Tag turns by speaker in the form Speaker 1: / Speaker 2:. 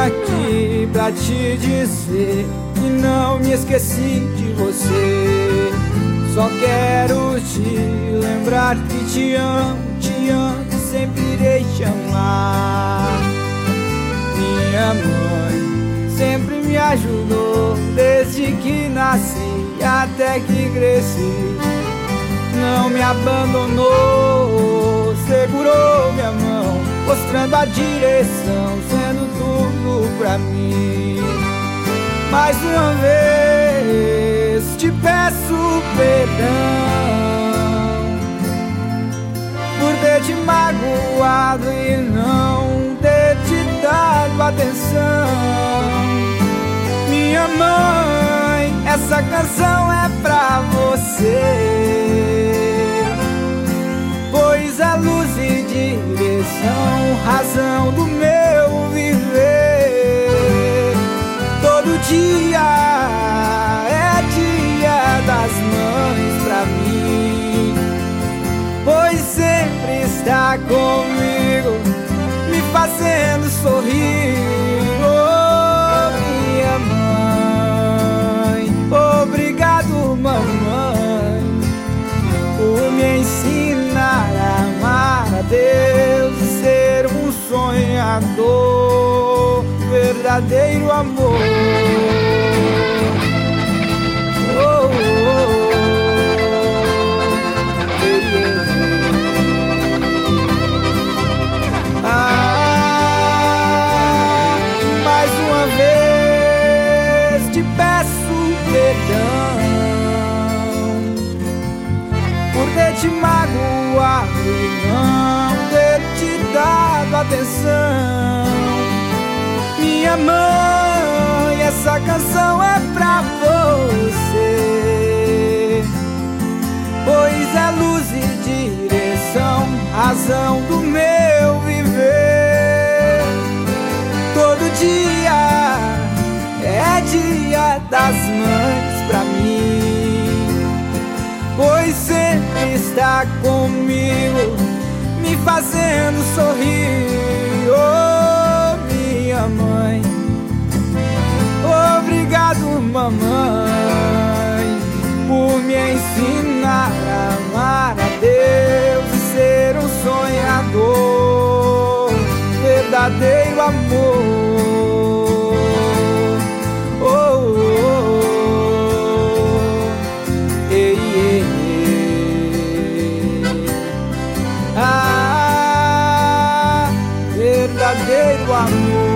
Speaker 1: aqui pra te dizer que não me esqueci de você. Só quero te lembrar que te amo e sempre irei te amar. Minha mãe sempre me ajudou desde que nasci até que cresci. Não me abandonou, segurou minha mão, mostrando a direção, sendo tudo pra mim. Mais uma vez te peço perdão por ter te magoado e não ter te dado atenção. Minha mãe, essa canção é pra você, pois é luz e direção, razão do meu viver. Todo dia é dia das mães pra mim, pois sempre está comigo, me fazendo sorrir. Oh, minha mãe, obrigado, mamãe, por me ensinar a amar a Deus e ser um sonhador, verdadeiro amor. Oh, oh, oh. Mais uma vez te peço perdão por ter te magoado e não ter te dado atenção. Minha mãe, essa canção é pra você, pois é luz e direção, razão do meu viver. Todo dia é dia das mães pra mim, pois sempre está comigo, me fazendo sorrir. Oh, minha mãe, obrigado, mamãe, por me ensinar a amar a Deus e ser um sonhador, verdadeiro amor. Oh, oh, oh. Ei, ei, ei. Ah, verdadeiro amor.